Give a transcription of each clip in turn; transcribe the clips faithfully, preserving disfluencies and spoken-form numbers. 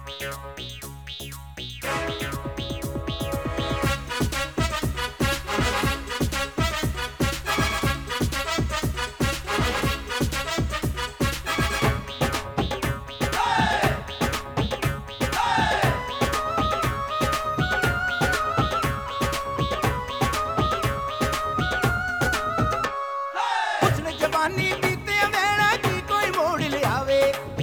जवानी बीते वेला की कोई मोड़ लियावे,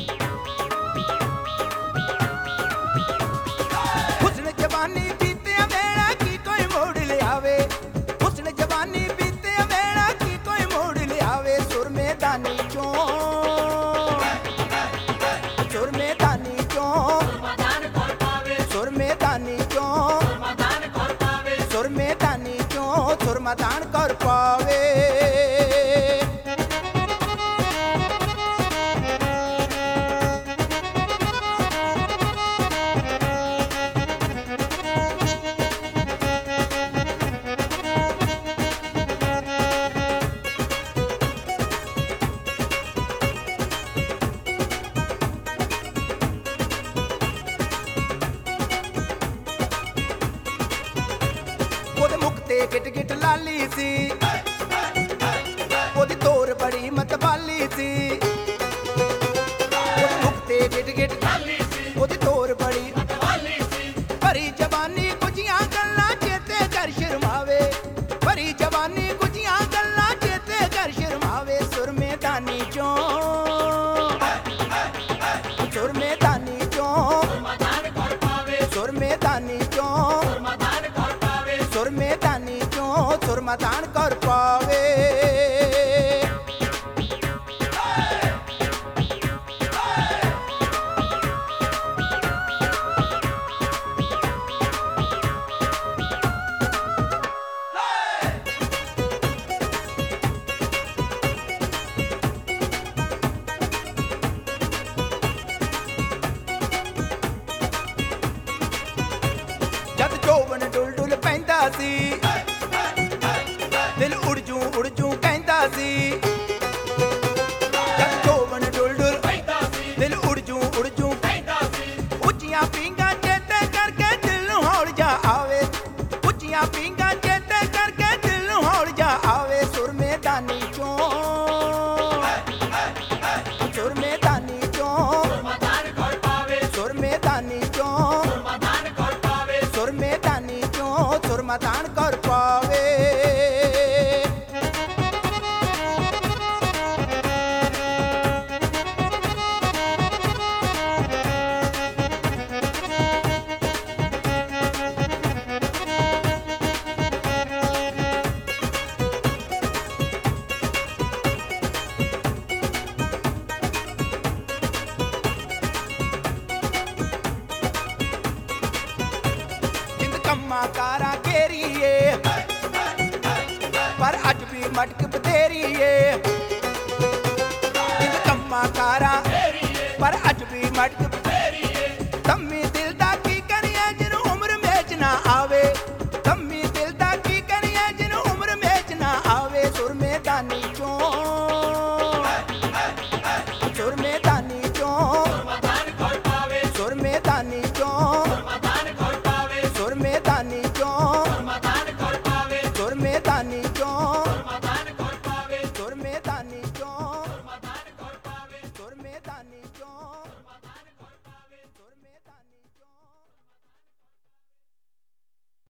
हुस्न जवानी बीते वेला की कोई मोड़ लियावे, हुस्न जवानी बीते वेला की कोई मोड़ लियावे। सुर मैदानी चों सुर मैदानी चों सुर मैदानी चों सुर मैदानी चों सुर मैदान कर पावे। ਉਹਦੇ ਮੁਖ ਤੇ ਗਿਟ ਗਿਟ ਲਾਲੀ ਸੀ, ਉਹਦੀ ਤੋਰ ਬੜੀ ਮਤਵਾਲੀ ਸੀ। ਉਹਦੇ ਮੁਖ ਤੇ ਗਿਟ ਗਿਟ ਲਾਲੀ ਸੀ, ਉਹਦੀ ਤੋਰ ਬੜੀ ਮਤਵਾਲੀ ਸੀ। ਭਰੀ ਜਵਾਨੀ ਕੁਝੀਆਂ ਗੱਲਾਂ ਚੇਤੇ ਕਰ ਸ਼ਰਮਾਵੇ, ਭਰੀ ਜਵਾਨੀ ਕੁਝੀਆਂ ਗੱਲਾਂ ਚੇਤੇ ਕਰ ਸ਼ਰਮਾਵੇ। ਸੁਰ ਮੈਦਾਨੀ ਚੋਂ ਸੁਰ ਮੈਦਾਨੀ ਚੋਂ ਸੁਰ ਮੈਦਾਨੀ ਚੋਂ सुर मैदानी चों सुर मैदान कर पावे। जद चौवन डुल डुल पैंदा सी, दिल उड़ जू उड़ जू कहंदा सी। जद चौवन डुल डुल पैंदा सी, दिल उड़ जू उड़ जू कहंदा सी। ਉੱਚੀਆਂ ਪੀਂਘਾਂ ਚੇਤੇ ਕਰਕੇ ਦਿਲ ਨੂੰ ਹੌਲ ਜਾ ਆਵੇ, ਉੱਚੀਆਂ ਪੀਂਘਾਂ ਚੇਤੇ ਕਰਕੇ ਦਿਲ ਨੂੰ ਹੌਲ ਜਾ ਆਵੇ। ਸੁਰ ਮੈਦਾਨੀ ਚੋਂ ਸੁਰ ਮੈਦਾਨੀ ਚੋਂ ਸੁਰ ਮੈਦਾਨੀ ਚੋਂ सुर मैदानी चों सुर मैदान कर पावे। ਕੰਮਾਂ ਕਾਰਾਂ ਘੇਰੀਏ ਪਰ ਅੱਜ ਵੀ ਮਟਕ ਬਥੇਰੀਏ। ਕੰਮਾਂ ਕਾਰਾਂ ਪਰ ਅੱਜ ਵੀ ਮਟਕ ਬਥੇਰੀਏ। ਧੰਮੀ